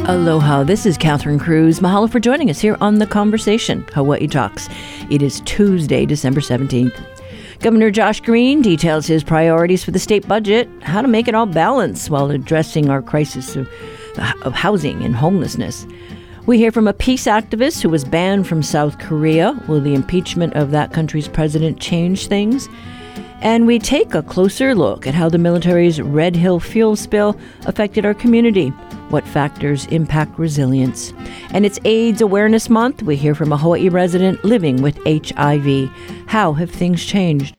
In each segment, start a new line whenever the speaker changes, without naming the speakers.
Aloha, this is Catherine Cruz. Mahalo for joining us here on The Conversation, Hawaii Talks. It is Tuesday, December 17th. Governor Josh Green details his priorities for the state budget, how to make it all balance while addressing our crisis of housing and homelessness. We hear from a peace activist who was banned from South Korea. Will the impeachment of that country's president change things? And we take a closer look at how the military's Red Hill fuel spill affected our community. What factors impact resilience? And it's AIDS Awareness Month. We hear from a Hawaii resident living with HIV. How have things changed?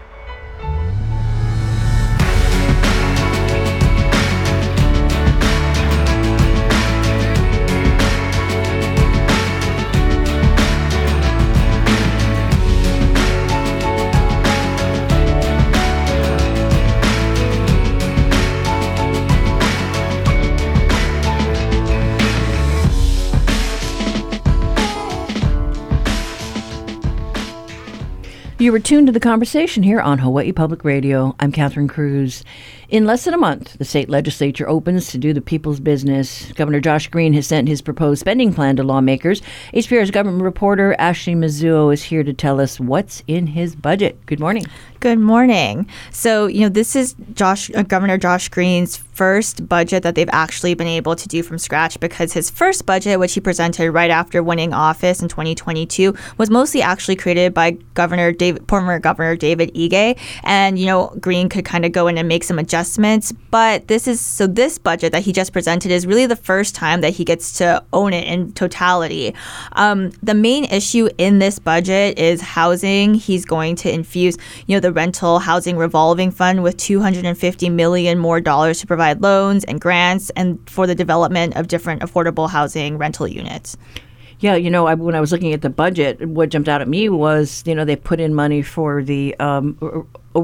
You were tuned to The Conversation here on Hawaii Public Radio. I'm Catherine Cruz. In less than a month, the state legislature opens to do the people's business. Governor Josh Green has sent his proposed spending plan to lawmakers. HPR's government reporter Ashley Mizuo is here to tell us what's in his budget. Good morning.
Good morning. So, this is Governor Josh Green's first budget that they've actually been able to do from scratch, because his first budget, which he presented right after winning office in 2022, was mostly actually created by former Governor David Ige. And, Green could kind of go in and make some adjustments. But this budget that he just presented is really the first time that he gets to own it in totality. The main issue in this budget is housing. He's going to infuse, the rental housing revolving fund with $250 million more to provide loans and grants and for the development of different affordable housing rental units.
Yeah, when I was looking at the budget, what jumped out at me was, they put in money for the the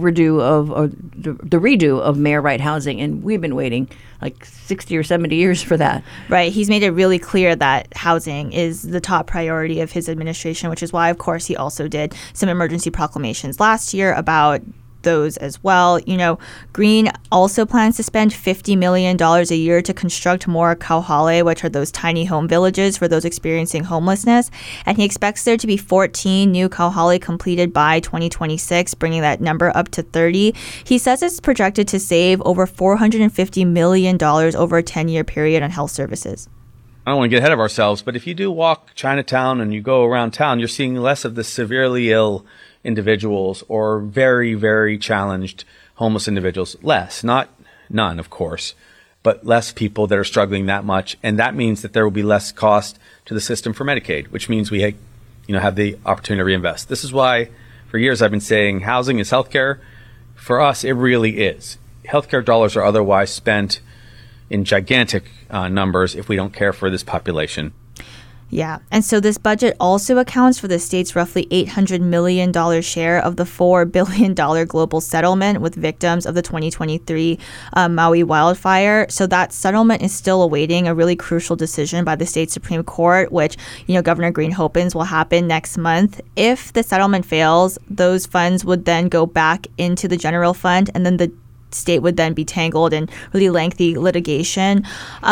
redo of Mayor Right housing, and we've been waiting like 60 or 70 years for that.
Right. He's made it really clear that housing is the top priority of his administration, which is why, of course, he also did some emergency proclamations last year about those as well. Green also plans to spend $50 million a year to construct more kauhale, which are those tiny home villages for those experiencing homelessness. And he expects there to be 14 new kauhale completed by 2026, bringing that number up to 30. He says it's projected to save over $450 million over a 10-year period on health services.
I don't want to get ahead of ourselves, but if you do walk Chinatown and you go around town, you're seeing less of the severely ill individuals or very, very challenged homeless individuals. Less, not none, of course, but less people that are struggling that much. And that means that there will be less cost to the system for Medicaid, which means we have the opportunity to reinvest. This is why for years I've been saying housing is healthcare. For us, it really is. Healthcare dollars are otherwise spent in gigantic numbers if we don't care for this population.
Yeah. And so this budget also accounts for the state's roughly $800 million share of the $4 billion global settlement with victims of the 2023 Maui wildfire. So that settlement is still awaiting a really crucial decision by the state Supreme Court, which, Governor Green hopes will happen next month. If the settlement fails, those funds would then go back into the general fund, and then the state would then be tangled in really lengthy litigation.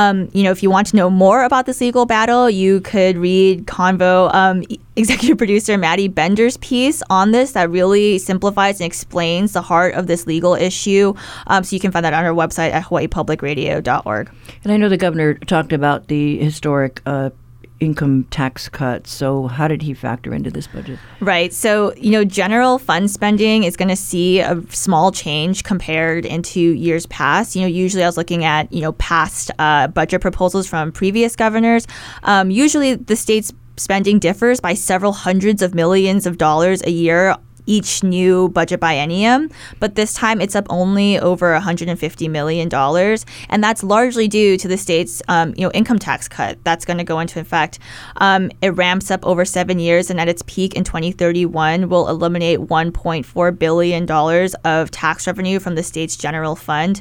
If you want to know more about this legal battle, you could read Convo executive producer Maddie Bender's piece on this that really simplifies and explains the heart of this legal issue. So you can find that on our website at hawaiipublicradio.org.
And I know the governor talked about the historic income tax cuts. So how did he factor into this budget?
Right. So, general fund spending is going to see a small change compared into years past. Usually I was looking at, past budget proposals from previous governors. Usually the state's spending differs by several hundreds of millions of dollars a year each new budget biennium, but this time it's up only over $150 million. And that's largely due to the state's income tax cut that's going to go into effect. It ramps up over 7 years, and at its peak in 2031 will eliminate $1.4 billion of tax revenue from the state's general fund.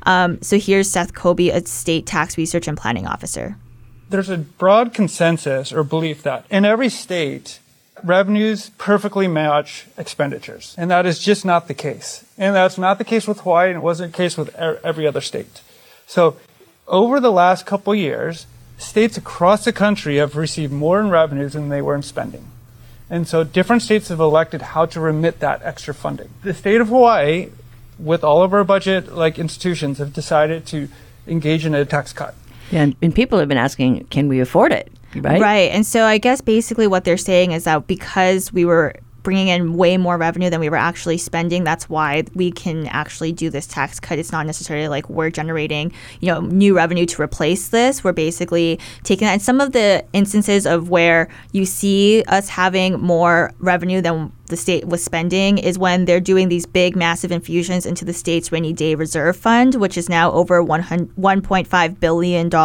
So here's Seth Kobe, a state tax research and planning officer.
There's a broad consensus or belief that in every state, revenues perfectly match expenditures. And that is just not the case. And that's not the case with Hawaii, and it wasn't the case with every other state. So over the last couple years, states across the country have received more in revenues than they were in spending. And so different states have elected how to remit that extra funding. The state of Hawaii, with all of our budget-like institutions, have decided to engage in a tax cut.
Yeah, and people have been asking, can we afford it? Right?
Right. And so I guess basically what they're saying is that because we were bringing in way more revenue than we were actually spending, that's why we can actually do this tax cut. It's not necessarily like we're generating, new revenue to replace this. We're basically taking that. And some of the instances of where you see us having more revenue than the state was spending is when they're doing these big, massive infusions into the state's rainy day reserve fund, which is now over $1.5 billion.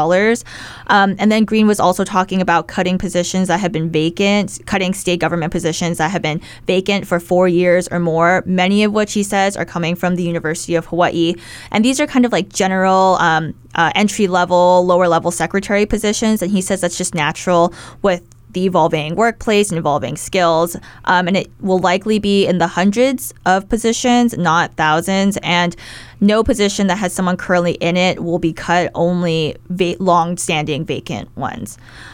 And then Green was also talking about cutting positions that have been vacant, cutting state government positions that have been vacant for 4 years or more, many of which he says are coming from the University of Hawaii. And these are kind of like general entry-level, lower-level secretary positions. And he says that's just natural with the evolving workplace and evolving skills. And it will likely be in the hundreds of positions, not thousands. And no position that has someone currently in it will be cut, only long-standing vacant ones.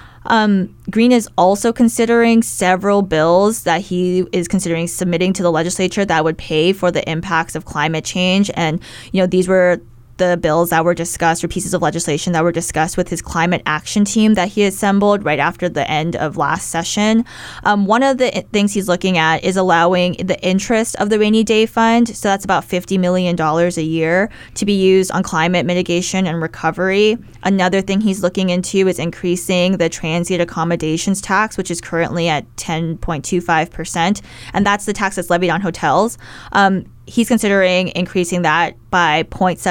Green is also considering several bills that he is considering submitting to the legislature that would pay for the impacts of climate change. And, these were the bills that were discussed, or pieces of legislation that were discussed with his climate action team that he assembled right after the end of last session. One of the things he's looking at is allowing the interest of the rainy day fund, so that's about $50 million a year, to be used on climate mitigation and recovery. Another thing he's looking into is increasing the transient accommodations tax, which is currently at 10.25%, and that's the tax that's levied on hotels. He's considering increasing that by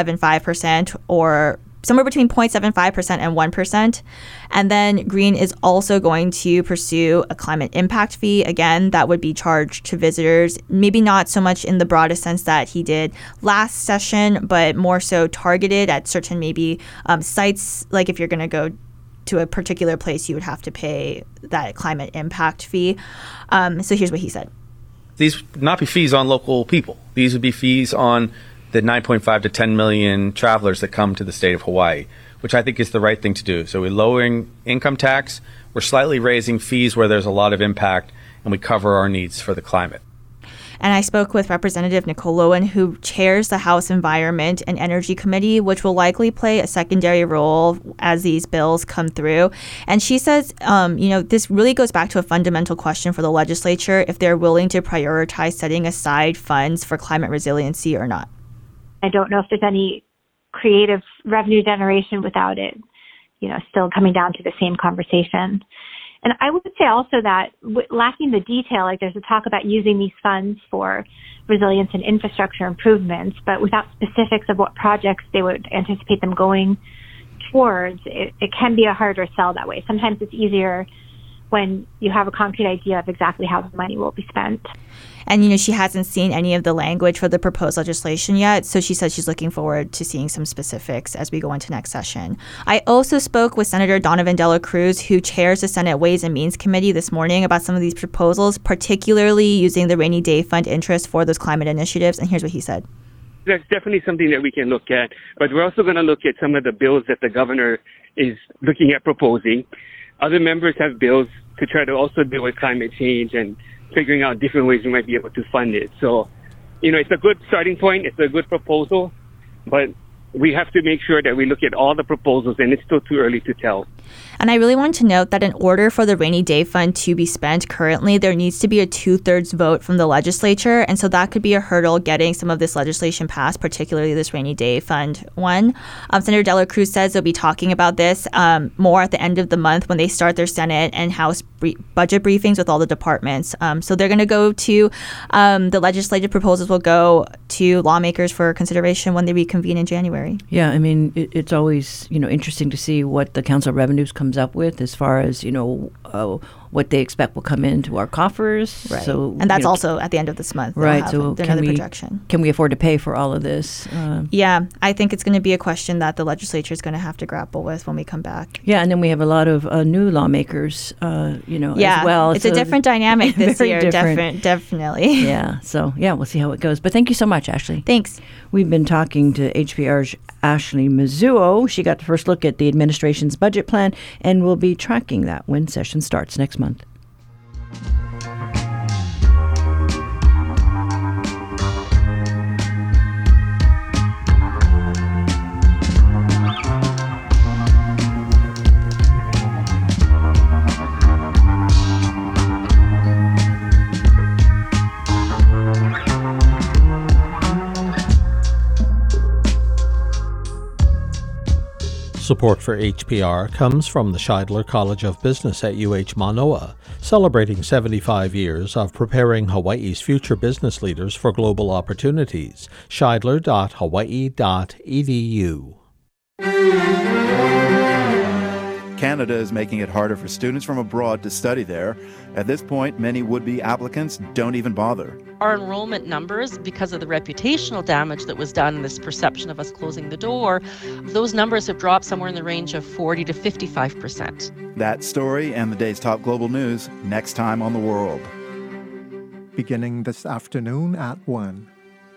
0.75%, or somewhere between 0.75% and 1%. And then Green is also going to pursue a climate impact fee. Again, that would be charged to visitors, maybe not so much in the broadest sense that he did last session, but more so targeted at certain maybe sites. Like if you're going to go to a particular place, you would have to pay that climate impact fee. So here's what he said.
These would not be fees on local people. These would be fees on the 9.5 to 10 million travelers that come to the state of Hawaii, which I think is the right thing to do. So we're lowering income tax, we're slightly raising fees where there's a lot of impact, and we cover our needs for the climate.
And I spoke with Representative Nicole Lowen, who chairs the House Environment and Energy Committee, which will likely play a secondary role as these bills come through. And she says, this really goes back to a fundamental question for the legislature, if they're willing to prioritize setting aside funds for climate resiliency or not.
I don't know if there's any creative revenue generation without it, still coming down to the same conversation. And I would say also that lacking the detail, like there's a talk about using these funds for resilience and infrastructure improvements, but without specifics of what projects they would anticipate them going towards, it can be a harder sell that way. Sometimes it's easier when you have a concrete idea of exactly how the money will be spent.
And, she hasn't seen any of the language for the proposed legislation yet, so she says she's looking forward to seeing some specifics as we go into next session. I also spoke with Senator Donovan Dela Cruz, who chairs the Senate Ways and Means Committee this morning, about some of these proposals, particularly using the rainy day fund interest for those climate initiatives, and here's what he said.
That's definitely something that we can look at, but we're also going to look at some of the bills that the governor is looking at proposing. Other members have bills to try to also deal with climate change and figuring out different ways we might be able to fund it. So, it's a good starting point. It's a good proposal, but we have to make sure that we look at all the proposals, and it's still too early to tell.
And I really want to note that in order for the rainy day fund to be spent currently, there needs to be a 2/3 vote from the legislature. And so that could be a hurdle getting some of this legislation passed, particularly this rainy day fund one. Senator Dela Cruz says they'll be talking about this more at the end of the month when they start their Senate and House budget briefings with all the departments. So they're going to go to the legislative proposals will go to lawmakers for consideration when they reconvene in January.
Yeah, I mean, it's always, interesting to see what the Council of Revenues comes up with as far as, what they expect will come into our coffers.
Right.
So,
and that's also at the end of this month.
Right. So
another projection.
Can we afford to pay for all of this?
Yeah, I think it's going to be a question that the legislature is going to have to grapple with when we come back.
Yeah, and then we have a lot of new lawmakers, as well.
It's a different dynamic this year, definitely.
Yeah, so we'll see how it goes. But thank you so much, Ashley.
Thanks.
We've been talking to HPR's Ashley Mizuo. She got the first look at the administration's budget plan, and we'll be tracking that when session starts next month.
Support for HPR comes from the Scheidler College of Business at UH Manoa, celebrating 75 years of preparing Hawaii's future business leaders for global opportunities. Scheidler.hawaii.edu.
Canada is making it harder for students from abroad to study there. At this point, many would-be applicants don't even bother.
Our enrollment numbers, because of the reputational damage that was done, this perception of us closing the door, those numbers have dropped somewhere in the range of 40 to 55%.
That story and the day's top global news next time on The World.
Beginning this afternoon at 1.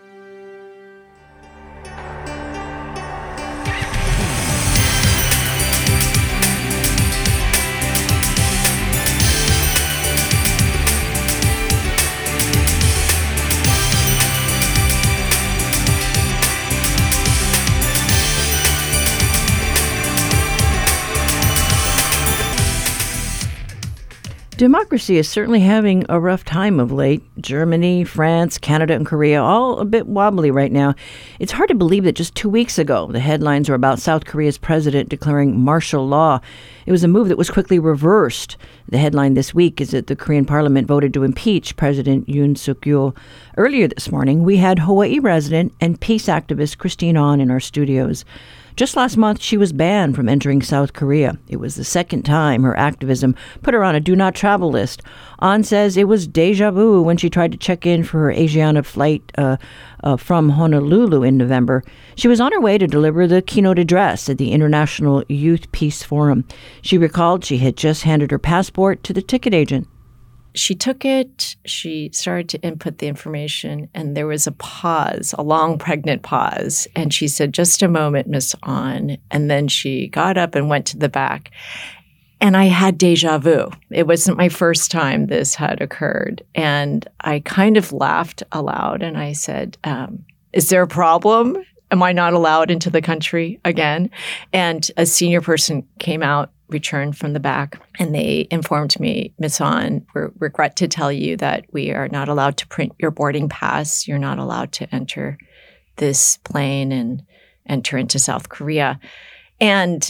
Democracy is certainly having a rough time of late. Germany, France, Canada, and Korea, all a bit wobbly right now. It's hard to believe that just 2 weeks ago, the headlines were about South Korea's president declaring martial law. It was a move that was quickly reversed. The headline this week is that the Korean parliament voted to impeach President Yoon Suk-yeol. Earlier this morning, we had Hawaii resident and peace activist Christine Ahn in our studios. Just last month, she was banned from entering South Korea. It was the second time her activism put her on a do-not travel list. Ahn says it was deja vu when she tried to check in for her Asiana flight from Honolulu in November. She was on her way to deliver the keynote address at the International Youth Peace Forum. She recalled she had just handed her passport to the ticket agent.
She took it, she started to input the information, and there was a pause, a long pregnant pause. And she said, "Just a moment, Miss Ahn." And then she got up and went to the back. And I had deja vu. It wasn't my first time this had occurred. And I kind of laughed aloud and I said, is there a problem? Am I not allowed into the country again? And a senior person came out, returned from the back, and they informed me, "Ms. Ahn, we regret to tell you that we are not allowed to print your boarding pass. You're not allowed to enter this plane and enter into South Korea." And,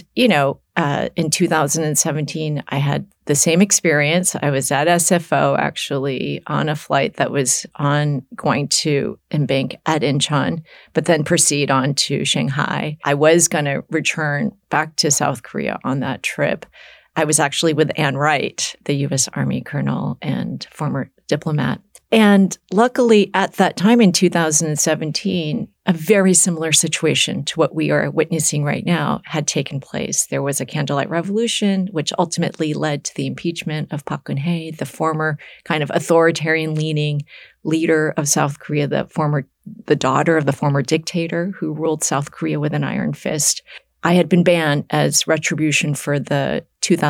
in 2017, I had the same experience. I was at SFO, actually, on a flight that was going to embank at Incheon, but then proceed on to Shanghai. I was going to return back to South Korea on that trip. I was actually with Ann Wright, the U.S. Army colonel and former diplomat. And luckily, at that time in 2017, a very similar situation to what we are witnessing right now had taken place. There was a candlelight revolution, which ultimately led to the impeachment of Park Geun-hye, the former kind of authoritarian-leaning leader of South Korea, the daughter of the former dictator who ruled South Korea with an iron fist. I had been banned as retribution for the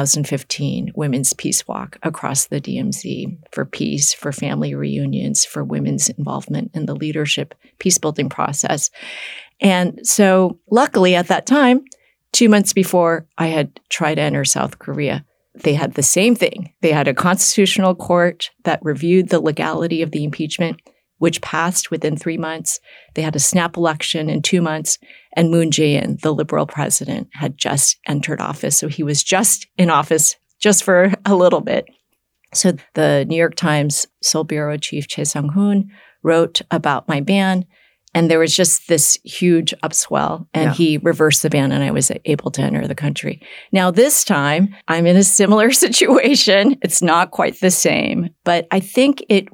2015 Women's Peace Walk across the DMZ for peace, for family reunions, for women's involvement in the leadership peace-building process. And so luckily at that time, 2 months before I had tried to enter South Korea, they had the same thing. They had a constitutional court that reviewed the legality of the impeachment, which passed within 3 months. They had a snap election in 2 months, and Moon Jae-in, the liberal president, had just entered office. So he was just in office just for a little bit. So the New York Times Seoul Bureau Chief Choi Sang-hoon wrote about my ban, And there was just this huge upswell, and he reversed the ban, and I was able to enter the country. Now, this time, I'm in a similar situation. It's not quite the same, but I think it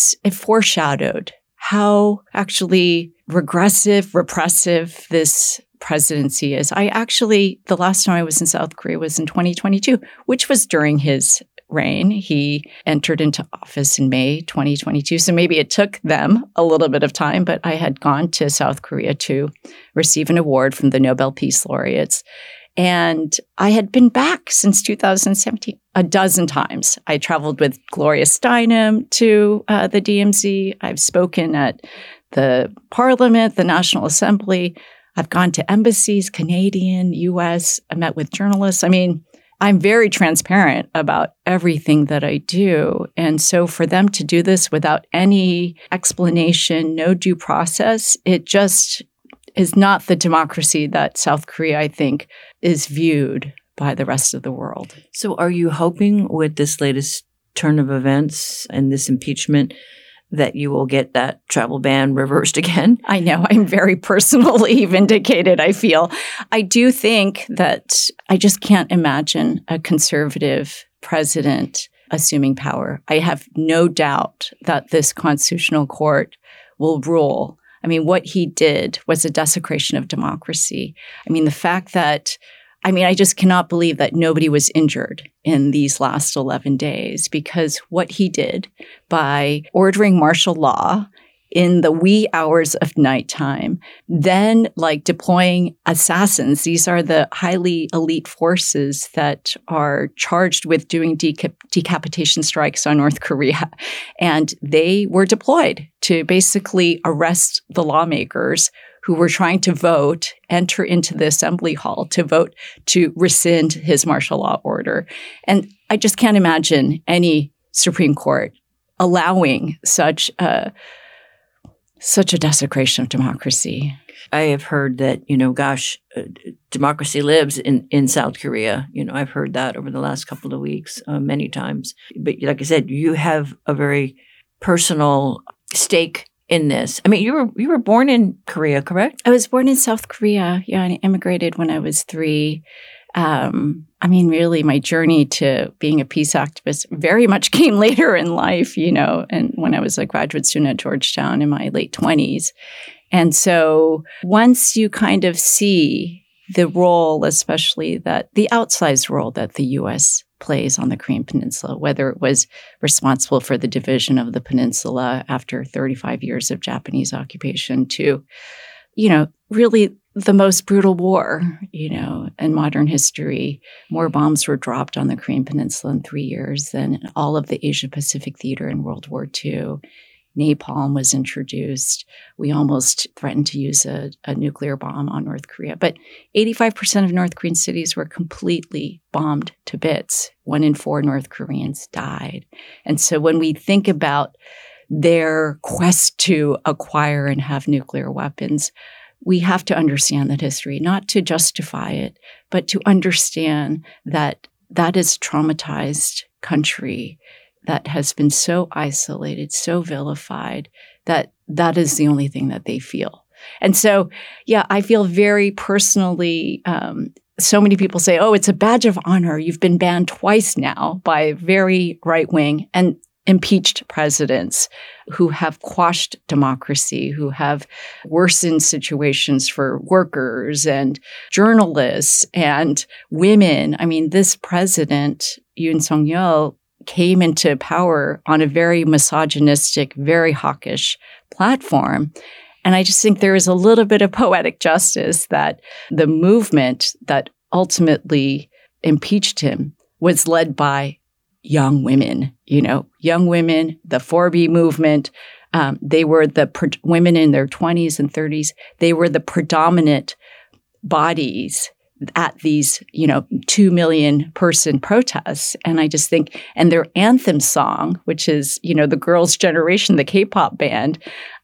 foreshadowed how actually regressive, repressive this presidency is. The last time I was in South Korea was in 2022, which was during his reign. He entered into office in May 2022. So maybe it took them a little bit of time, but I had gone to South Korea to receive an award from the Nobel Peace Laureates. And I had been back since 2017 a dozen times. I traveled with Gloria Steinem to the DMZ. I've spoken at the Parliament, the National Assembly. I've gone to embassies, Canadian, U.S. I met with journalists. I mean, I'm very transparent about everything that I do. And so for them to do this without any explanation, no due process, it just is not the democracy that South Korea, I think, is viewed by the rest of the world.
So are you hoping with this latest turn of events and this impeachment that you will get that travel ban reversed again?
I know. I'm very personally vindicated, I feel. I do think that I just can't imagine a conservative president assuming power. I have no doubt that this constitutional court will rule. I mean, what he did was a desecration of democracy. I mean, the fact that I just cannot believe that nobody was injured in these last 11 days, because what he did by ordering martial law in the wee hours of nighttime, then deploying assassins. These are the highly elite forces that are charged with doing decapitation strikes on North Korea. And they were deployed to basically arrest the lawmakers who were trying to vote, enter into the assembly hall to vote to rescind his martial law order. And I just can't imagine any Supreme Court allowing such a desecration of democracy.
I have heard that, democracy lives in South Korea. I've heard that over the last couple of weeks many times. But like I said, you have a very personal stake in this. I mean, you were born in Korea, correct?
I was born in South Korea, and I immigrated when I was 3. Really, my journey to being a peace activist very much came later in life, and when I was a graduate student at Georgetown in my late 20s. And so once you kind of see the role, especially the outsized role that the U.S. plays on the Korean Peninsula, whether it was responsible for the division of the peninsula after 35 years of Japanese occupation to, really the most brutal war, in modern history. More bombs were dropped on the Korean Peninsula in 3 years than all of the Asia-Pacific theater in World War II. Napalm was introduced. We almost threatened to use a nuclear bomb on North Korea. But 85% of North Korean cities were completely bombed to bits. 1 in 4 North Koreans died. And so when we think about their quest to acquire and have nuclear weapons, we have to understand that history, not to justify it, but to understand that that is a traumatized country that has been so isolated, so vilified, that is the only thing that they feel. And so, I feel very personally, so many people say, oh, it's a badge of honor. You've been banned twice now by very right-wing and impeached presidents who have quashed democracy, who have worsened situations for workers and journalists and women. I mean, this president, Yoon Suk-yeol, came into power on a very misogynistic, very hawkish platform. And I just think there is a little bit of poetic justice that the movement that ultimately impeached him was led by young women, young women, the 4B movement. They were the women in their 20s and 30s. They were the predominant bodies at these, 2 million person protests. And I just think, and their anthem song, which is, the Girls' Generation, the K-pop band,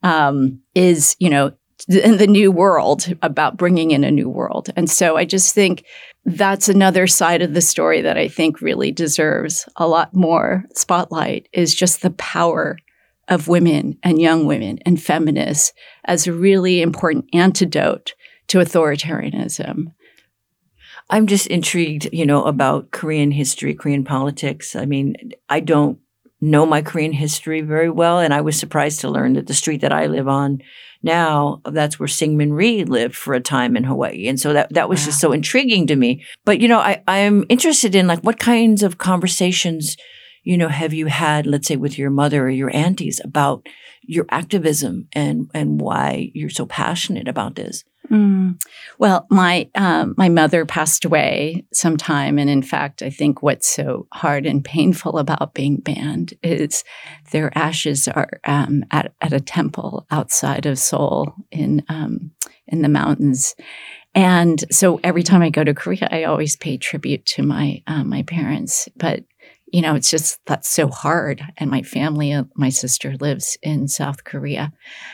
is, in the new world, about bringing in a new world. And so I just think that's another side of the story that I think really deserves a lot more spotlight, is just the power
of women and young women and feminists as a really important antidote to authoritarianism.
I'm just intrigued, about Korean history, Korean politics. I mean, I don't know my Korean history very well, and I was surprised to learn that the street that I live on now, that's where Syngman Rhee lived for a time in Hawaii. And so that was just so intriguing to me. But, I'm interested in what kinds of conversations, have you had, let's say, with your mother or your aunties about your activism and why you're so passionate about this?
Well, my mother passed away sometime. And in fact, I think what's so hard and painful about being banned is their ashes are at a temple outside of Seoul in the mountains. And so every time I go to Korea, I always pay tribute to my parents. But it's just, that's so hard. And my family, my sister lives in South Korea.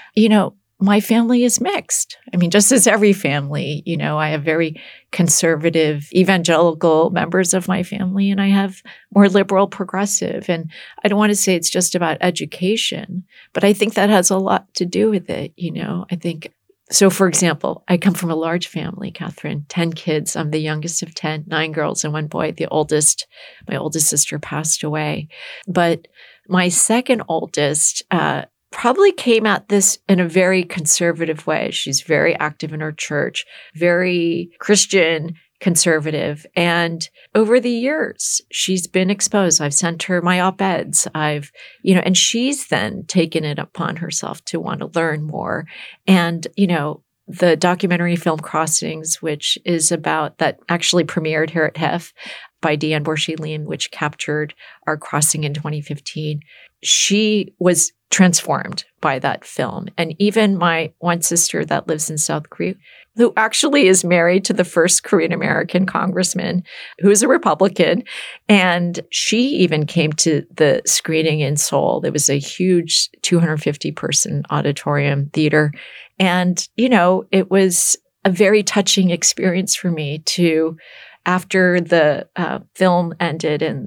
My family is mixed. I mean, just as every family, I have very conservative evangelical members of my family, and I have more liberal progressive. And I don't want to say it's just about education, but I think that has a lot to do with it. I think, so for example, I come from a large family, Catherine, 10 kids. I'm the youngest of 10, 9 girls and 1 boy. My oldest sister passed away. But my second oldest, probably came at this in a very conservative way. She's very active in her church, very Christian, conservative. And over the years, she's been exposed. I've sent her my op-eds. And she's then taken it upon herself to want to learn more. And, the documentary film Crossings, which is about, that actually premiered here at HEF by Deanne Borshey-Lean, which captured our crossing in 2015. She was transformed by that film. And even my one sister that lives in South Korea, who actually is married to the first Korean American congressman, who's a Republican, and she even came to the screening in Seoul. There was a huge 250-person auditorium theater. And, it was a very touching experience for me to, after the film ended and,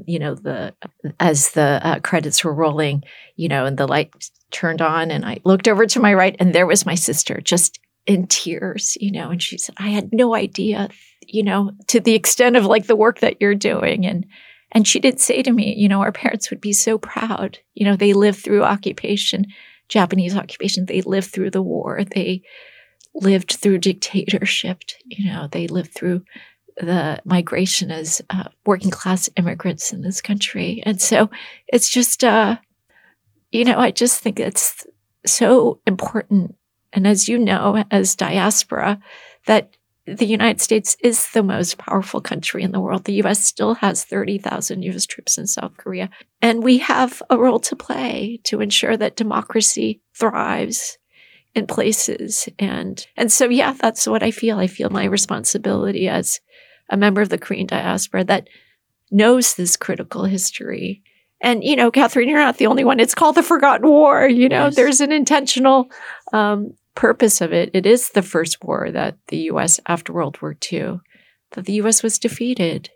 as the credits were rolling, and the light turned on and I looked over to my right and there was my sister just in tears, and she said, I had no idea, to the extent of the work that you're doing. And she did say to me, our parents would be so proud. They lived through occupation, Japanese occupation. They lived through the war. They lived through dictatorship. They lived through the migration as working class immigrants in this country. And so it's just, I just think it's so important. And as you know, as diaspora, that the United States is the most powerful country in the world. The U.S. still has 30,000 U.S. troops in South Korea. And we have a role to play to ensure that democracy thrives in places. And so, yeah, that's what I feel. I feel my responsibility as a member of the Korean diaspora that knows this critical history. And, Catherine, you're not the only one. It's called the Forgotten War.
Yes.
There's an intentional purpose of it. It is the first war that the U.S. after World War II, that the U.S. was defeated,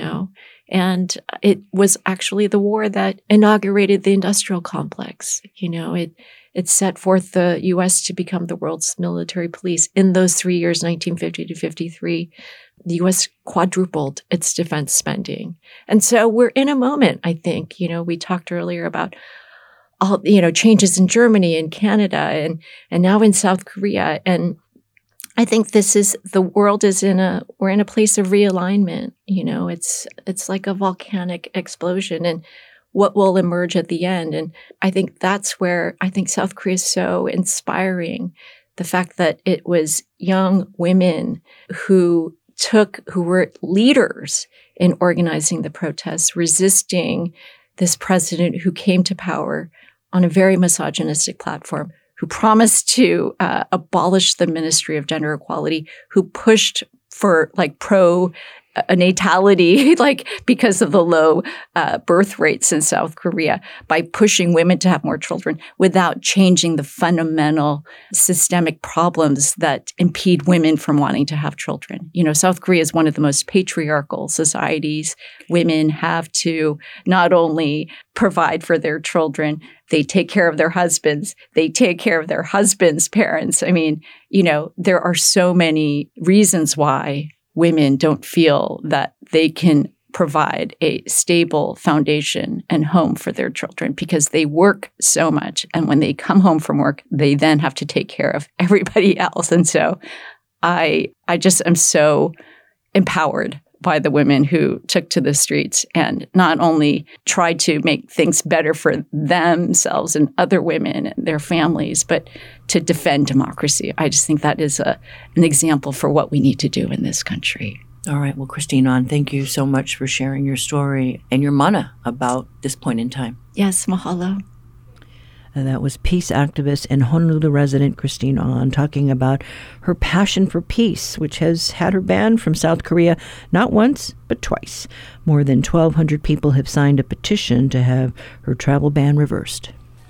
and it was actually the war that inaugurated the industrial complex. It set forth the U.S. to become the world's military police. In those 3 years, 1950 to 53, the U.S. quadrupled its defense spending. And so we're in a moment, I think, we talked earlier about all, changes in Germany and Canada and now in South Korea. And I think we're in a place of realignment. It's like a volcanic explosion and what will emerge at the end. And I think that's where I think South Korea is so inspiring. The fact that it was young women who were leaders in organizing the protests, resisting this president who came to power on a very misogynistic platform, who promised to abolish the Ministry of Gender Equality, who pushed for pro a natality, like because of the low birth rates in South Korea, by pushing women to have more children without changing the fundamental systemic problems that impede women from wanting to have children. South Korea is one of the most patriarchal societies. Women have to not only provide for their children, they take care of their husbands, they take care of their husbands' parents. I mean, there are so many reasons why women don't feel that they can provide a stable foundation and home for their children because they work so much. And when they come home from work, they then have to take care of everybody else. And so I just am so empowered by the women who took to the streets and not only tried to make things better for themselves and other women and their families, but to defend democracy. I just think that is an example for what we need to do in this country.
All right. Well, Christine Ahn, thank you so much for sharing your story and your mana about this point in time.
Yes, mahalo.
And that was peace activist and Honolulu resident Christine Ahn talking about her passion for peace, which has had her banned from South Korea not once, but twice. More than 1,200 people have signed a petition to have her travel ban reversed.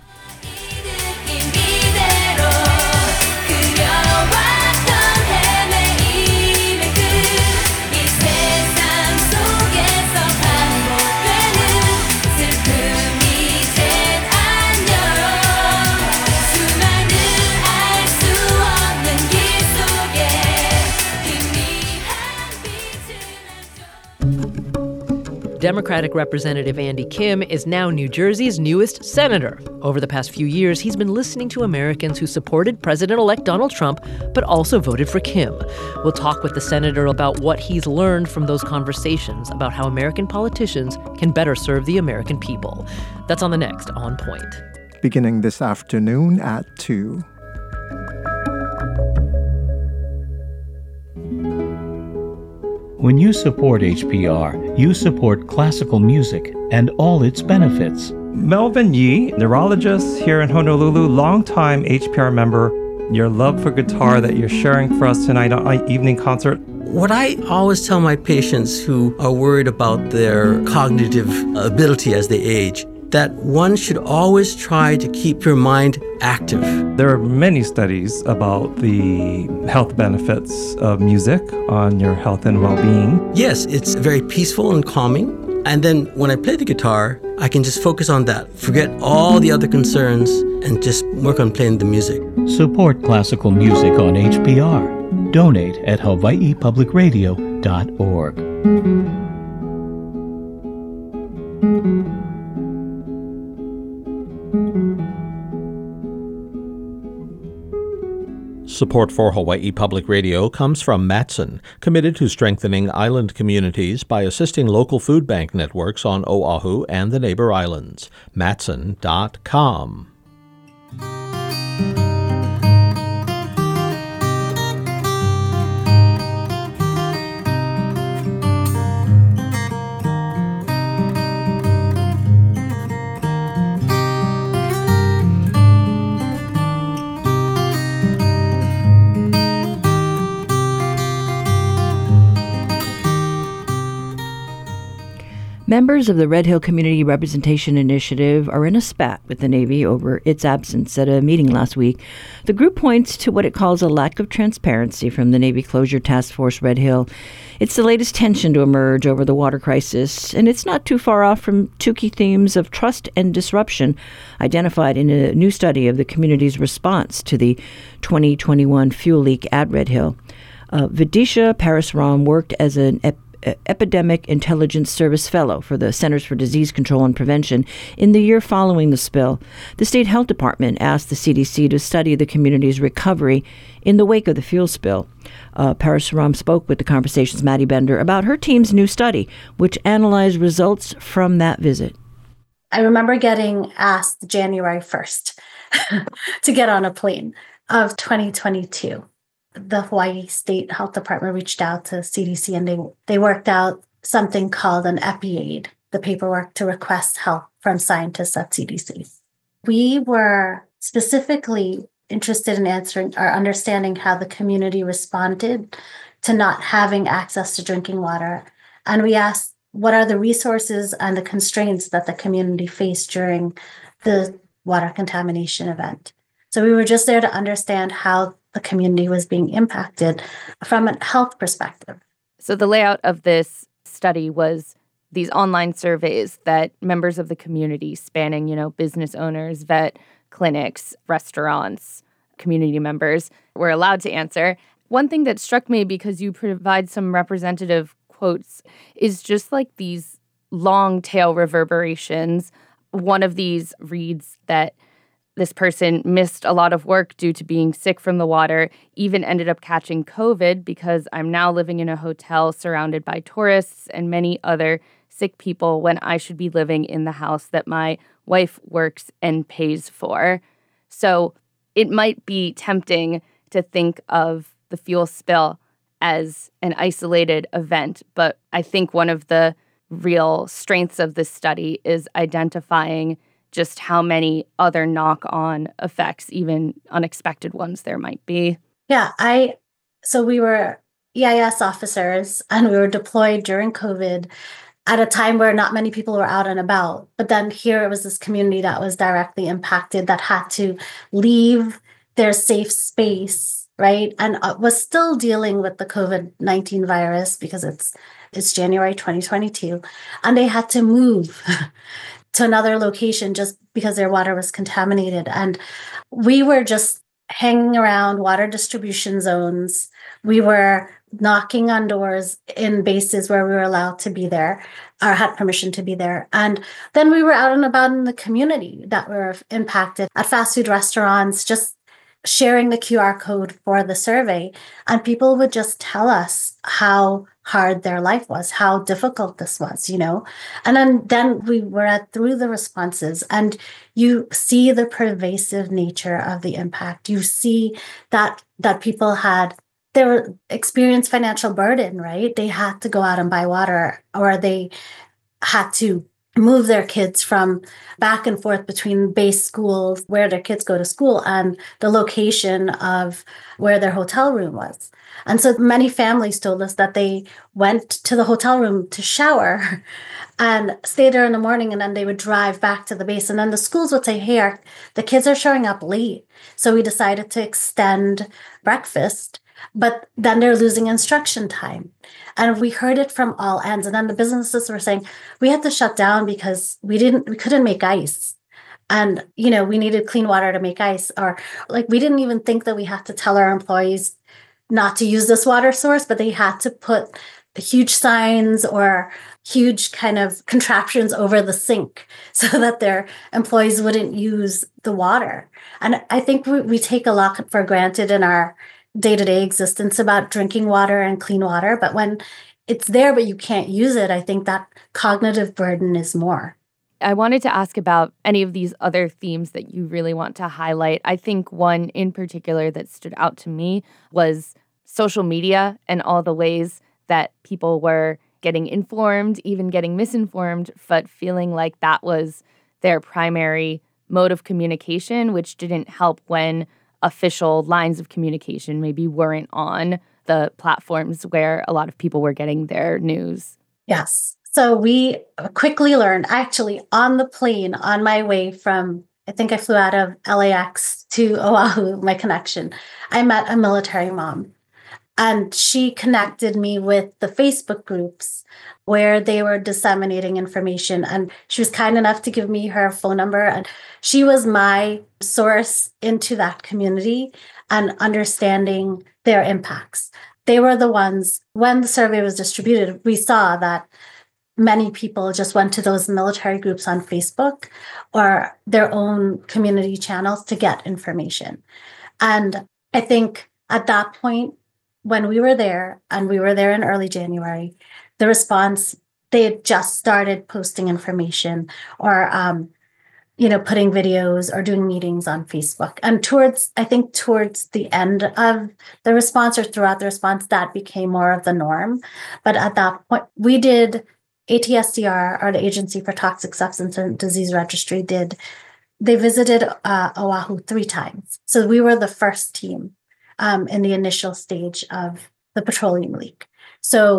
Democratic Representative Andy Kim is now New Jersey's newest senator. Over the past few years, he's been listening to Americans who supported President-elect Donald Trump, but also voted for Kim. We'll talk with the senator about what he's learned from those conversations about how American politicians can better serve the American people. That's on the next On Point.
Beginning this afternoon at 2.
When you support HPR, you support classical music and all its benefits.
Melvin Yee, neurologist here in Honolulu, longtime HPR member. Your love for guitar that you're sharing for us tonight on our evening concert.
What I always tell my patients who are worried about their cognitive ability as they age, that one should always try to keep your mind active.
There are many studies about the health benefits of music on your health and well-being.
Yes, it's very peaceful and calming. And then when I play the guitar, I can just focus on that, forget all the other concerns, and just work on playing the music.
Support classical music on HPR. Donate at hawaiipublicradio.org.
Support for Hawaii Public Radio comes from Matson, committed to strengthening island communities by assisting local food bank networks on Oahu and the neighbor islands. Matson.com.
Members of the Red Hill Community Representation Initiative are in a spat with the Navy over its absence at a meeting last week. The group points to what it calls a lack of transparency from the Navy Closure Task Force Red Hill. It's the latest tension to emerge over the water crisis, and it's not too far off from two key themes of trust and disruption identified in a new study of the community's response to the 2021 fuel leak at Red Hill. Vidisha Parasram worked as an Epidemic Intelligence Service Fellow for the Centers for Disease Control and Prevention in the year following the spill. The State Health Department asked the CDC to study the community's recovery in the wake of the fuel spill. Parasram spoke with the Conversation's Maddie Bender about her team's new study, which analyzed results from that visit.
I remember getting asked January 1st to get on a plane of 2022. The Hawaii State Health Department reached out to CDC and they worked out something called an EpiAid, the paperwork to request help from scientists at CDC. We were specifically interested in answering or understanding how the community responded to not having access to drinking water And we asked, what are the resources and the constraints that the community faced during the water contamination event? So we were just there to understand how the community was being impacted from a health perspective.
So the layout of this study was these online surveys that members of the community spanning, business owners, vet clinics, restaurants, community members were allowed to answer. One thing that struck me, because you provide some representative quotes, is just like these long tail reverberations. One of these reads that this person missed a lot of work due to being sick from the water, even ended up catching COVID because I'm now living in a hotel surrounded by tourists and many other sick people when I should be living in the house that my wife works and pays for. So it might be tempting to think of the fuel spill as an isolated event, but I think one of the real strengths of this study is identifying just how many other knock-on effects, even unexpected ones, there might be.
Yeah, so we were EIS officers and we were deployed during COVID at a time where not many people were out and about. But then here it was this community that was directly impacted that had to leave their safe space, right? And was still dealing with the COVID-19 virus because it's January 2022. And they had to move to another location just because their water was contaminated. And we were just hanging around water distribution zones. We were knocking on doors in bases where we were allowed to be there or had permission to be there. And then we were out and about in the community that were impacted at fast food restaurants, just sharing the QR code for the survey. And people would just tell us how hard their life was, how difficult this was, And then we were through the responses, and you see the pervasive nature of the impact. You see that people experienced financial burden, right? They had to go out and buy water, or they had to move their kids from back and forth between base schools where their kids go to school and the location of where their hotel room was. And so many families told us that they went to the hotel room to shower and stay there in the morning, and then they would drive back to the base. And then the schools would say, hey, the kids are showing up late. So we decided to extend breakfast, but then they're losing instruction time. And we heard it from all ends. And then the businesses were saying, we had to shut down because we couldn't make ice. And, we needed clean water to make ice. Or we didn't even think that we had to tell our employees not to use this water source, but they had to put huge signs or huge kind of contraptions over the sink so that their employees wouldn't use the water. And I think we take a lot for granted in our day-to-day existence about drinking water and clean water. But when it's there, but you can't use it, I think that cognitive burden is more.
I wanted to ask about any of these other themes that you really want to highlight. I think one in particular that stood out to me was social media and all the ways that people were getting informed, even getting misinformed, but feeling like that was their primary mode of communication, which didn't help when official lines of communication maybe weren't on the platforms where a lot of people were getting their news.
Yes. So we quickly learned, actually on the plane on my way from, I think I flew out of LAX to Oahu, my connection, I met a military mom. And she connected me with the Facebook groups where they were disseminating information. And she was kind enough to give me her phone number. And she was my source into that community and understanding their impacts. They were the ones, when the survey was distributed, we saw that many people just went to those military groups on Facebook or their own community channels to get information. And I think at that point, when we were there, and we were there in early January, the response, they had just started posting information or, putting videos or doing meetings on Facebook. And towards the end of the response or throughout the response, that became more of the norm. But at that point, we did ATSDR, or the Agency for Toxic Substance and Disease Registry, they visited Oahu 3 times. So we were the first team in the initial stage of the petroleum leak. So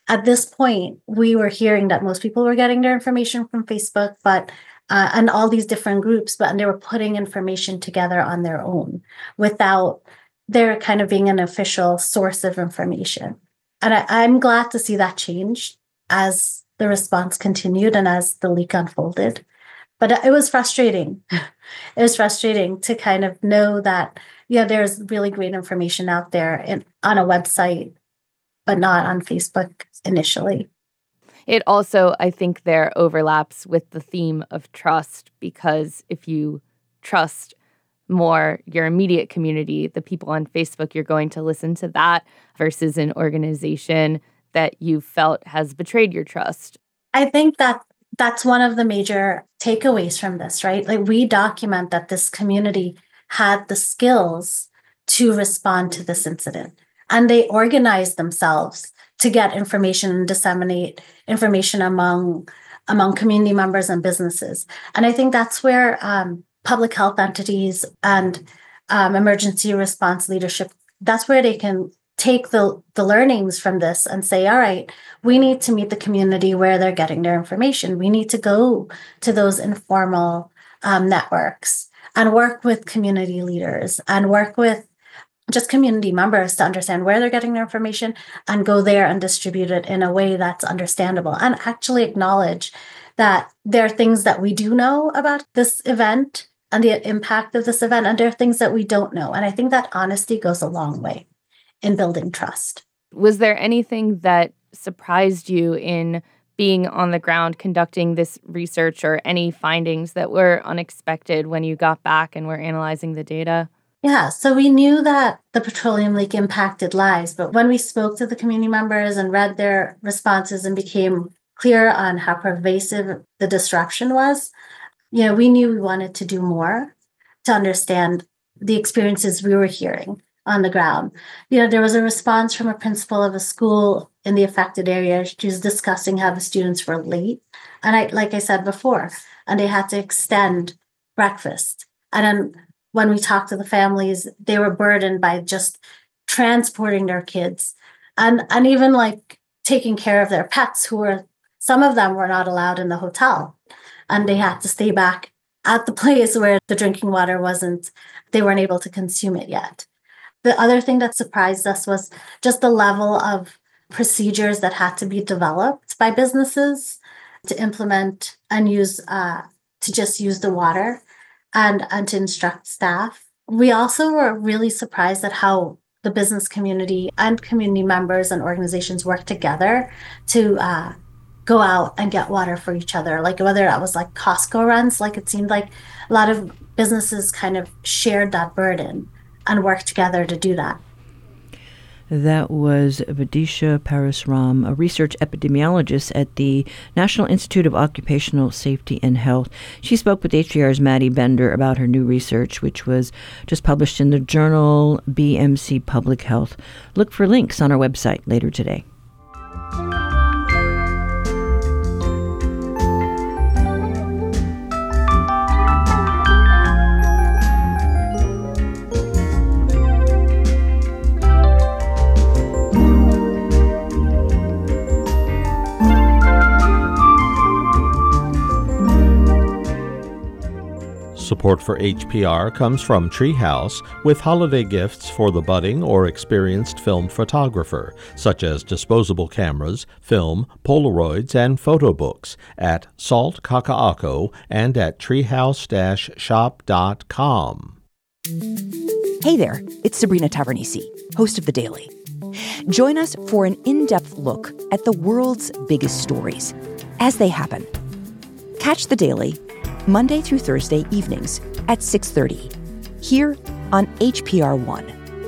At this point, we were hearing that most people were getting their information from Facebook, but and all these different groups, but they were putting information together on their own without there kind of being an official source of information. And I'm glad to see that change as the response continued and as the leak unfolded. But it was frustrating. It was frustrating to kind of know that, there's really great information out there on a website, but not on Facebook initially.
It also, I think, there overlaps with the theme of trust, because if you trust more your immediate community, the people on Facebook, you're going to listen to that versus an organization that you felt has betrayed your trust.
I think that's one of the major takeaways from this, right? Like, we document that this community had the skills to respond to this incident, and they organized themselves to get information and disseminate information among community members and businesses. And I think that's where public health entities and emergency response leadership, that's where they can take the learnings from this and say, all right, we need to meet the community where they're getting their information. We need to go to those informal networks and work with community leaders and work with just community members to understand where they're getting their information and go there and distribute it in a way that's understandable and actually acknowledge that there are things that we do know about this event and the impact of this event, and there are things that we don't know. And I think that honesty goes a long way in building trust.
Was there anything that surprised you in being on the ground conducting this research, or any findings that were unexpected when you got back and were analyzing the data?
Yeah, so we knew that the petroleum leak impacted lives, but when we spoke to the community members and read their responses and became clear on how pervasive the disruption was, we knew we wanted to do more to understand the experiences we were hearing on the ground. There was a response from a principal of a school in the affected area. She was discussing how the students were late. And like I said before, and they had to extend breakfast. And then when we talked to the families, they were burdened by just transporting their kids and even like taking care of their pets, some of them were not allowed in the hotel. And they had to stay back at the place where the drinking water they weren't able to consume it yet. The other thing that surprised us was just the level of procedures that had to be developed by businesses to implement and use, to just use the water and to instruct staff. We also were really surprised at how the business community and community members and organizations work together to go out and get water for each other. Like whether that was like Costco runs, like it seemed like a lot of businesses kind of shared that burden and worked together to do that.
That was Vidisha Parasram, a research epidemiologist at the National Institute of Occupational Safety and Health. She spoke with HPR's Maddie Bender about her new research, which was just published in the journal BMC Public Health. Look for links on our website later today.
Support for HPR comes from Treehouse, with holiday gifts for the budding or experienced film photographer, such as disposable cameras, film, Polaroids, and photo books at Salt Kaka'ako and at treehouse-shop.com.
Hey there, it's Sabrina Tavernisi, host of The Daily. Join us for an in-depth look at the world's biggest stories as they happen. Catch The Daily Monday through Thursday evenings at 6:30 here on HPR One.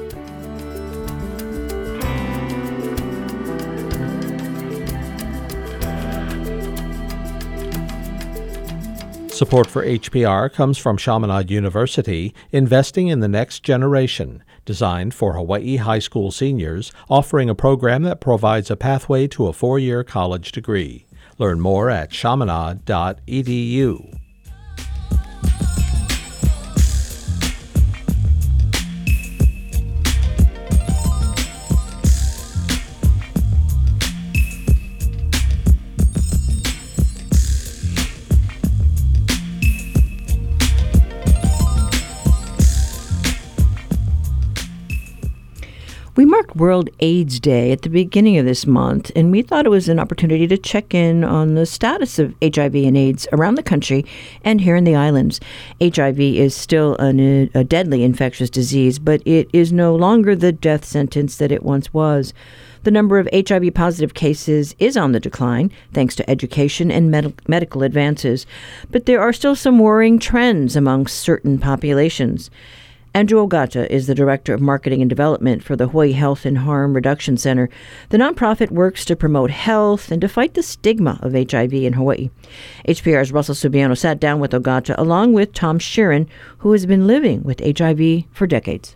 Support for HPR comes from Chaminade University, investing in the next generation, designed for Hawaii high school seniors, offering a program that provides a pathway to a 4-year college degree. Learn more at chaminade.edu.
marked World AIDS Day at the beginning of this month, and we thought it was an opportunity to check in on the status of HIV and AIDS around the country and here in the islands. HIV is still a deadly infectious disease, but it is no longer the death sentence that it once was. The number of HIV-positive cases is on the decline, thanks to education and medical advances. But there are still some worrying trends among certain populations. Andrew Ogata is the Director of Marketing and Development for the Hawaii Health and Harm Reduction Center. The nonprofit works to promote health and to fight the stigma of HIV in Hawaii. HPR's Russell Subiano sat down with Ogata along with Tom Sheeran, who has been living with HIV for decades.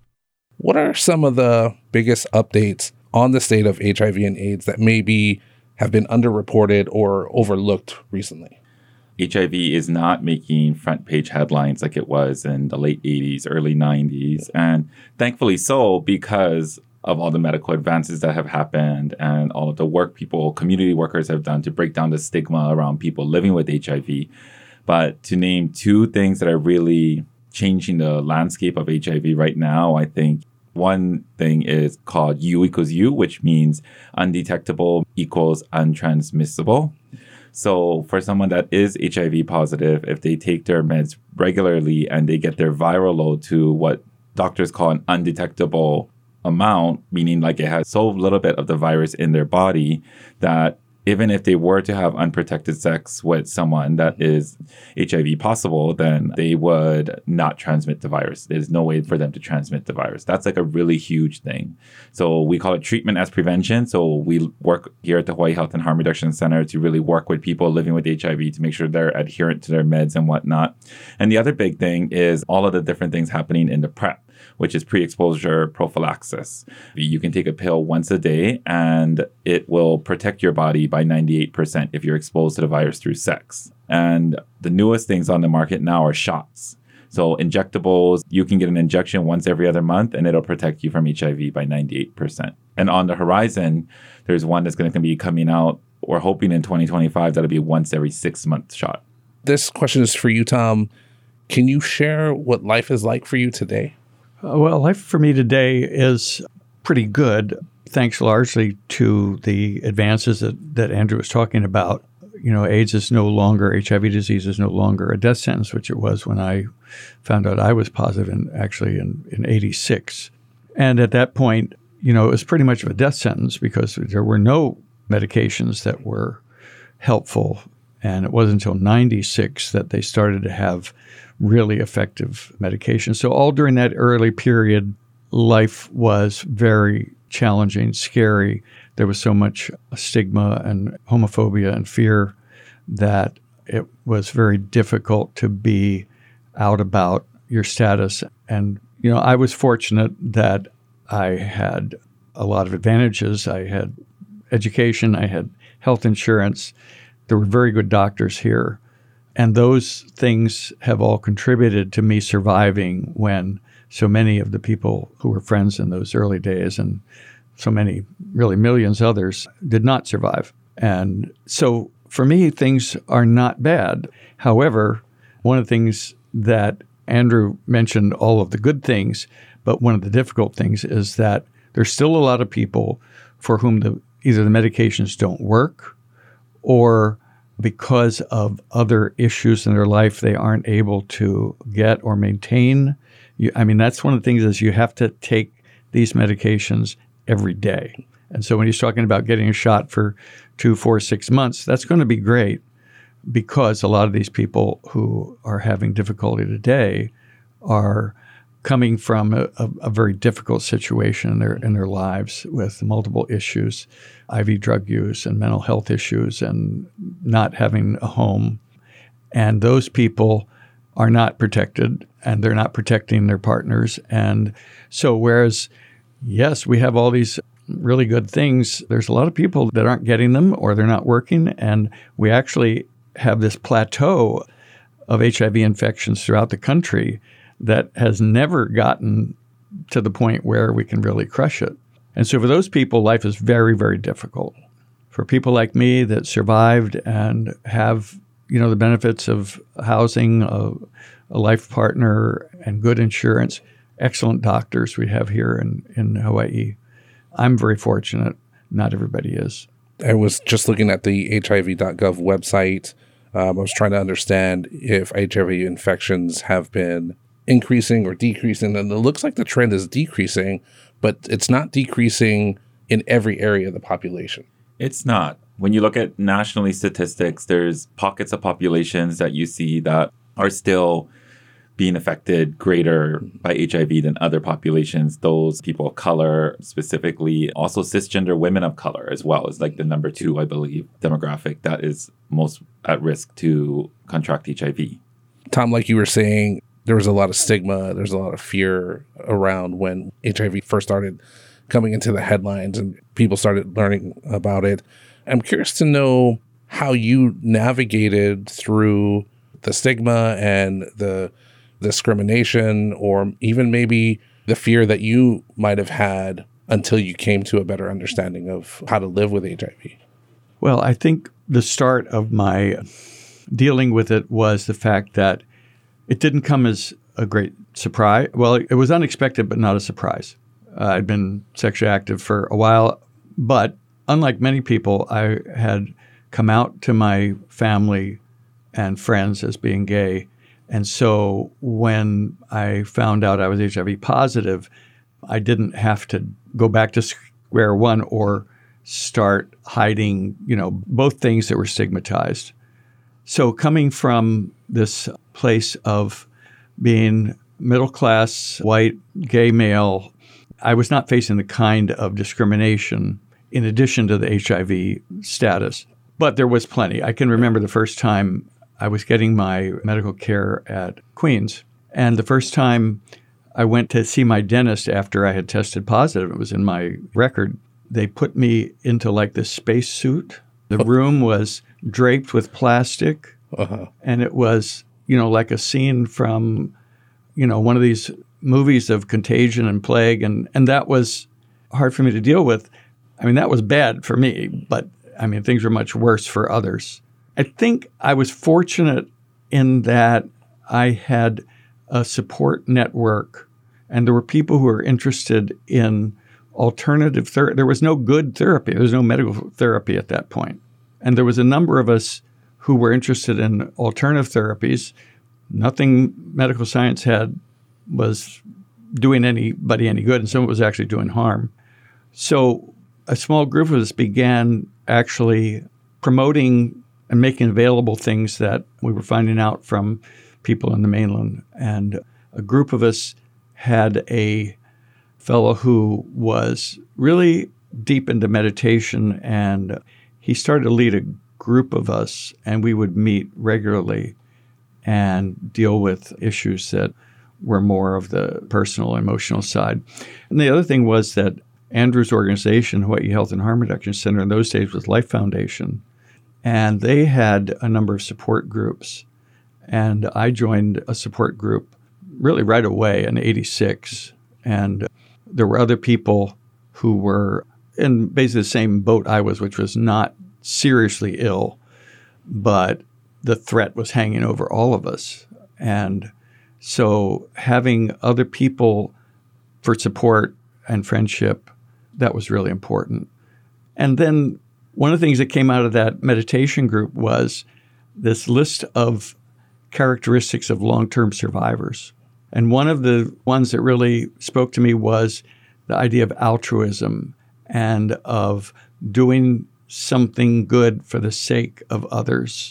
What are some of the biggest updates on the state of HIV and AIDS that maybe have been underreported or overlooked recently?
HIV is not making front page headlines like it was in the late 80s, early 90s. And thankfully so, because of all the medical advances that have happened and all of the work community workers have done to break down the stigma around people living with HIV. But to name two things that are really changing the landscape of HIV right now, I think one thing is called U equals U, which means undetectable equals untransmissible. So for someone that is HIV positive, if they take their meds regularly and they get their viral load to what doctors call an undetectable amount, meaning like it has so little bit of the virus in their body that even if they were to have unprotected sex with someone that is HIV possible, then they would not transmit the virus. There's no way for them to transmit the virus. That's like a really huge thing. So we call it treatment as prevention. So we work here at the Hawaii Health and Harm Reduction Center to really work with people living with HIV to make sure they're adherent to their meds and whatnot. And the other big thing is all of the different things happening in the PrEP, which is pre-exposure prophylaxis. You can take a pill once a day and it will protect your body by 98% if you're exposed to the virus through sex. And the newest things on the market now are shots. So injectables, you can get an injection once every other month and it'll protect you from HIV by 98%. And on the horizon, there's one that's going to be coming out, we're hoping in 2025, that'll be once every 6-month shot.
This question is for you, Tom. Can you share what life is like for you today?
Well, life for me today is pretty good, thanks largely to the advances that Andrew was talking about. You know, AIDS is no longer, HIV disease is no longer a death sentence, which it was when I found out I was positive in 86. And at that point, you know, it was pretty much of a death sentence because there were no medications that were helpful. And it wasn't until 96 that they started to have really effective medication. So all during that early period, life was very challenging, scary. There was so much stigma and homophobia and fear that it was very difficult to be out about your status. And, you know, I was fortunate that I had a lot of advantages. I had education, I had health insurance. There were very good doctors here. And those things have all contributed to me surviving when so many of the people who were friends in those early days and so many, really millions others, did not survive. And so for me, things are not bad. However, one of the things that Andrew mentioned, all of the good things, but one of the difficult things is that there's still a lot of people for whom either the medications don't work or because of other issues in their life, they aren't able to get or maintain. I mean, that's one of the things is you have to take these medications every day. And so when he's talking about getting a shot for 2, 4, 6 months, that's going to be great because a lot of these people who are having difficulty today are coming from a very difficult situation in their lives with multiple issues, IV drug use and mental health issues and not having a home. And those people are not protected and they're not protecting their partners. And so whereas, yes, we have all these really good things, there's a lot of people that aren't getting them or they're not working. And we actually have this plateau of HIV infections throughout the country that has never gotten to the point where we can really crush it. And so for those people, life is very, very difficult. For people like me that survived and have, you know, the benefits of housing, a life partner, and good insurance, excellent doctors we have here in Hawaii. I'm very fortunate. Not everybody is.
I was just looking at the HIV.gov website. I was trying to understand if HIV infections have been increasing or decreasing, and it looks like the trend is decreasing, but it's not decreasing in every area of the population.
It's not. When you look at nationally statistics, there's pockets of populations that you see that are still being affected greater by HIV than other populations. Those people of color, specifically, also cisgender women of color as well, is like the number 2, I believe, demographic that is most at risk to contract HIV.
Tom, like you were saying, there was a lot of stigma. There's a lot of fear around when HIV first started coming into the headlines and people started learning about it. I'm curious to know how you navigated through the stigma and the discrimination, or even maybe the fear that you might have had until you came to a better understanding of how to live with HIV.
Well, I think the start of my dealing with it was the fact that it didn't come as a great surprise. Well, it was unexpected, but not a surprise. I'd been sexually active for a while, but unlike many people, I had come out to my family and friends as being gay. And so when I found out I was HIV positive, I didn't have to go back to square one or start hiding, both things that were stigmatized. So coming from this place of being middle-class, white, gay male, I was not facing the kind of discrimination in addition to the HIV status. But there was plenty. I can remember the first time I was getting my medical care at Queens. And the first time I went to see my dentist after I had tested positive, it was in my record, they put me into like this space suit. The room was draped with plastic. And it was, like a scene from, one of these movies of contagion and plague. And that was hard for me to deal with. I mean, that was bad for me, but things were much worse for others. I think I was fortunate in that I had a support network, and there were people who were interested in alternative therapy. There was no good therapy. There was no medical therapy at that point. And there was a number of us who were interested in alternative therapies. Nothing medical science had was doing anybody any good, and some of it was actually doing harm. So a small group of us began actually promoting and making available things that we were finding out from people in the mainland. And a group of us had a fellow who was really deep into meditation, and he started to lead a group of us, and we would meet regularly and deal with issues that were more of the personal, emotional side. And the other thing was that Andrew's organization, Hawaii Health and Harm Reduction Center, in those days was Life Foundation. And they had a number of support groups. And I joined a support group really right away in '86. And there were other people who were in basically the same boat I was, which was not seriously ill, but the threat was hanging over all of us. And so having other people for support and friendship, that was really important. And then one of the things that came out of that meditation group was this list of characteristics of long-term survivors. And one of the ones that really spoke to me was the idea of altruism and of doing something good for the sake of others.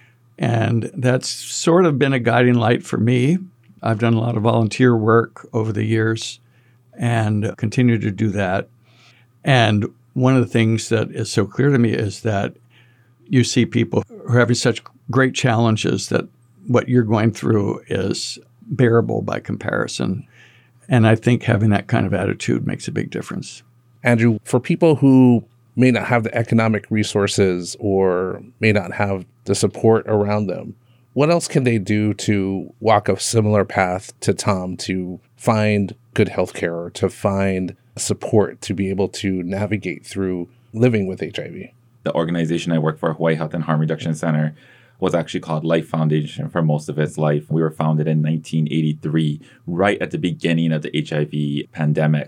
And that's sort of been a guiding light for me. I've done a lot of volunteer work over the years and continue to do that. And one of the things that is so clear to me is that you see people who are having such great challenges that what you're going through is bearable by comparison. And I think having that kind of attitude makes a big difference.
Andrew, for people who may not have the economic resources or may not have the support around them, what else can they do to walk a similar path to Tom to find good health care or to find support to be able to navigate through living with HIV?
The organization I work for, Hawaii Health and Harm Reduction Center, was actually called Life Foundation for most of its life. We were founded in 1983, right at the beginning of the HIV pandemic.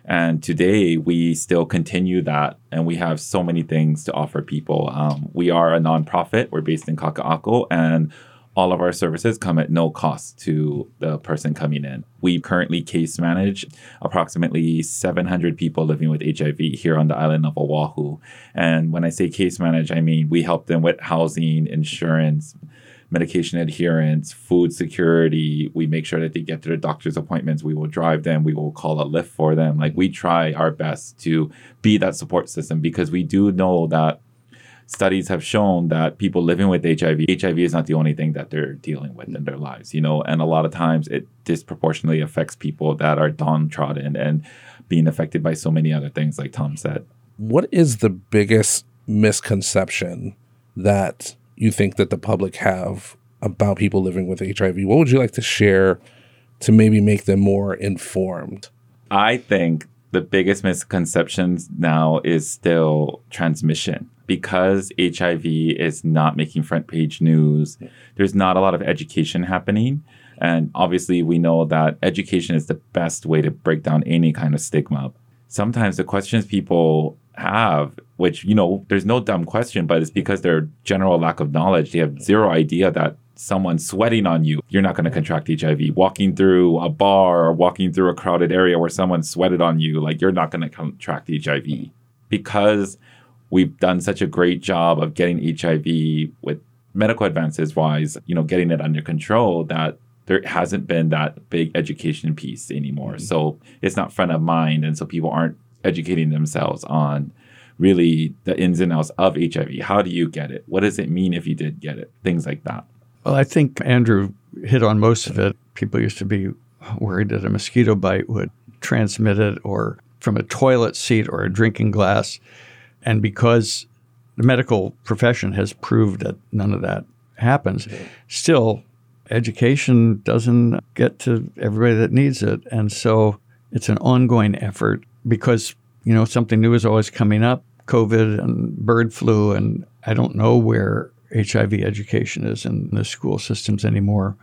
And today we still continue that, and we have so many things to offer people. We are a nonprofit. We're based in Kaka'ako, and all of our services come at no cost to the person coming in. We currently case manage approximately 700 people living with HIV here on the island of Oahu. And when I say case manage, I mean we help them with housing, insurance, medication adherence, food security. We make sure that they get to their doctor's appointments. We will drive them. We will call a Lyft for them. Like, we try our best to be that support system, because we do know that studies have shown that people living with HIV is not the only thing that they're dealing with in their lives, and a lot of times it disproportionately affects people that are downtrodden and being affected by so many other things, like Tom said.
What is the biggest misconception that you think that the public have about people living with HIV? What would you like to share to maybe make them more informed?
I think the biggest misconception now is still transmission. Because HIV is not making front page news, there's not a lot of education happening. And obviously, we know that education is the best way to break down any kind of stigma. Sometimes the questions people have, which, there's no dumb question, but it's because their general lack of knowledge. They have zero idea that someone sweating on you, you're not going to contract HIV. Walking through a bar or walking through a crowded area where someone sweated on you, you're not going to contract HIV. Because we've done such a great job of getting HIV with medical advances wise, getting it under control, that there hasn't been that big education piece anymore. Mm-hmm. So it's not front of mind. And so people aren't educating themselves on really the ins and outs of HIV. How do you get it? What does it mean if you did get it? Things like that.
Well, I think Andrew hit on most of it. People used to be worried that a mosquito bite would transmit it, or from a toilet seat or a drinking glass. And because the medical profession has proved that none of that happens, still, education doesn't get to everybody that needs it. And so it's an ongoing effort because, something new is always coming up, COVID and bird flu, and I don't know where HIV education is in the school systems anymore.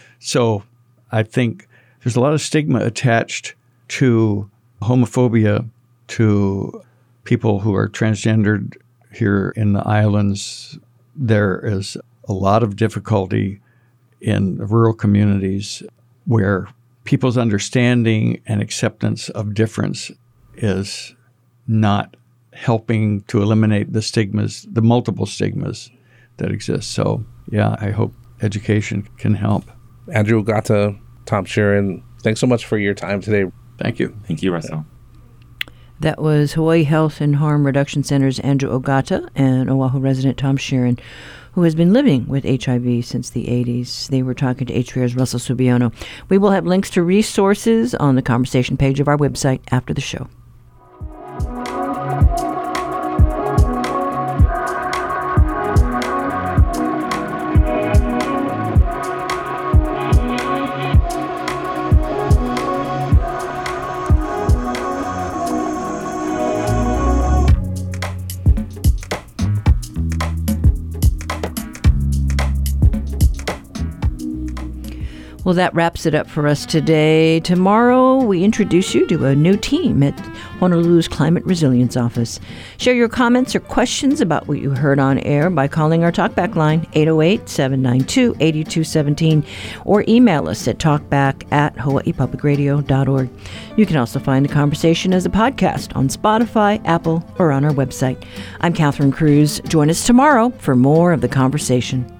So I think there's a lot of stigma attached to homophobia, to people who are transgendered here in the islands. There is a lot of difficulty in the rural communities where people's understanding and acceptance of difference is not helping to eliminate the stigmas, the multiple stigmas that exist. So, yeah, I hope education can help.
Andrew Ogata, Tom Sheeran, thanks so much for your time today.
Thank you.
Thank you, Russell.
That was Hawaii Health and Harm Reduction Center's Andrew Ogata and Oahu resident Tom Sheeran, who has been living with HIV since the 80s. They were talking to HPR's Russell Subiono. We will have links to resources on the conversation page of our website after the show. Well, that wraps it up for us today. Tomorrow, we introduce you to a new team at Honolulu's Climate Resilience Office. Share your comments or questions about what you heard on air by calling our talkback line, 808-792-8217, or email us at talkback@hawaiipublicradio.org. You can also find the conversation as a podcast on Spotify, Apple, or on our website. I'm Catherine Cruz. Join us tomorrow for more of the conversation.